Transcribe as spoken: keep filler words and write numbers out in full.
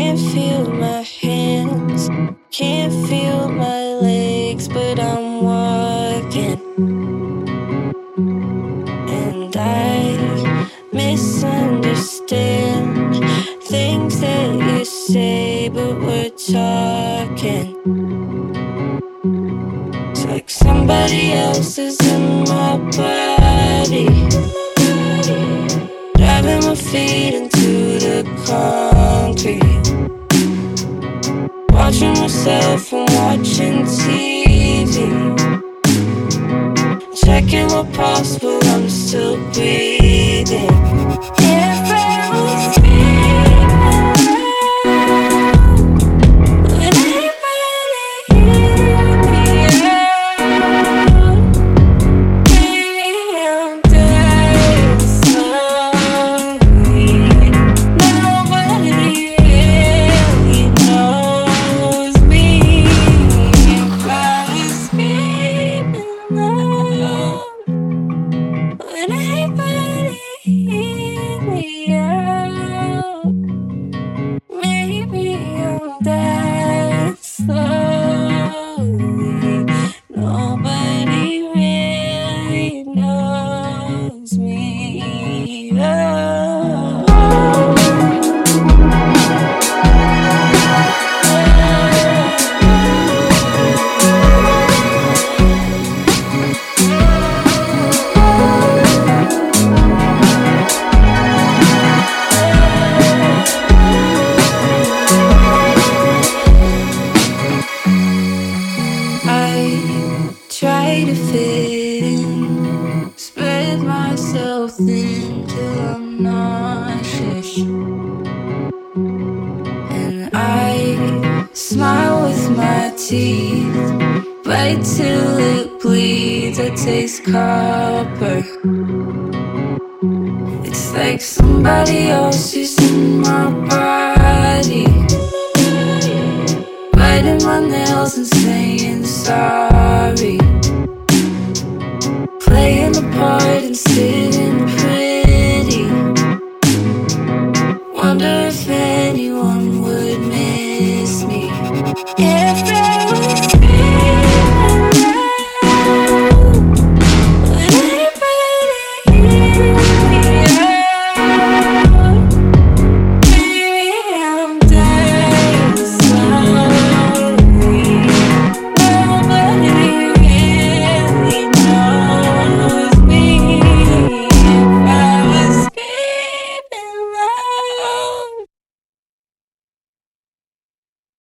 Can't feel my hands, can't feel my legs, but I'm walking. And I misunderstand things that you say, but we're talking. It's like somebody else is in my body, driving my feet into the concrete, watching myself and watching T V, checking what possible, I'm still breathing. If I was dreaming when everybody hear me out, maybe I'm dead slowly. Nobody really knows me. If I was screaming loud when everybody hear me out, maybe I'm dead slowly. Nobody really knows me. Oh. I try to fit in, spread myself thin till I'm nauseous, and I smile with my teeth, bite till it bleeds. I taste copper. It's like somebody else is in my body, biting my nails and saying sorry, playing the part and sitting pretty. Wonder if anyone would miss me. Yeah.